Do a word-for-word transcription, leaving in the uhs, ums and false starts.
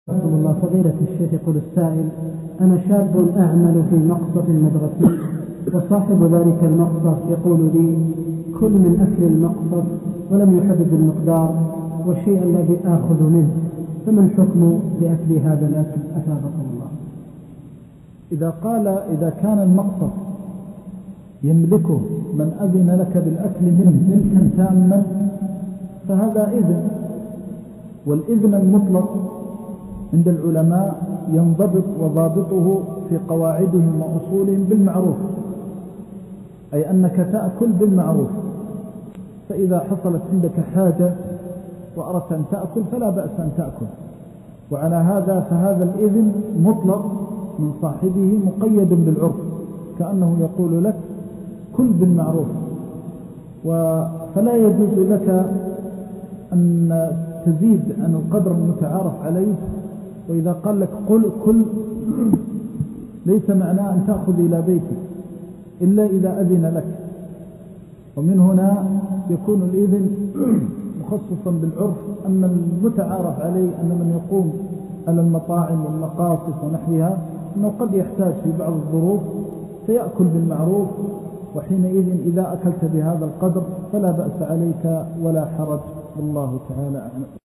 رحمه الله. فضيلة الشيخ يقول السائل: أنا شاب أعمل في مقصف مدرسي، وصاحب ذلك المقصف يقول لي: كل من أكل المقصف، ولم يحدد المقدار والشيء الذي آخذ منه، فما الحكم لأكل هذا الأكل أثابكم الله؟ إذا قال إذا كان المقصف يملكه من أذن لك بالأكل منه ملكا تاما فهذا إذن، والإذن المطلق عند العلماء ينضبط وضابطه في قواعدهم وأصولهم بالمعروف، أي أنك تأكل بالمعروف. فإذا حصلت عندك حاجة وأردت أن تأكل فلا بأس أن تأكل، وعلى هذا فهذا الإذن مطلق من صاحبه مقيد بالعرف، كأنه يقول لك كل بالمعروف. فلا يجوز لك أن تزيد عن القدر المتعارف عليه. وإذا قال لك قل كل ليس معناه أن تأخذ إلى بيتك إلا إذا أذن لك، ومن هنا يكون الإذن مخصصا بالعرف. أما المتعارف عليه أن من يقوم على المطاعم والمقاصف ونحوها أنه قد يحتاج في بعض الظروف فيأكل بالمعروف، وحينئذ إذا أكلت بهذا القدر فلا بأس عليك ولا حرج، والله تعالى أعلم.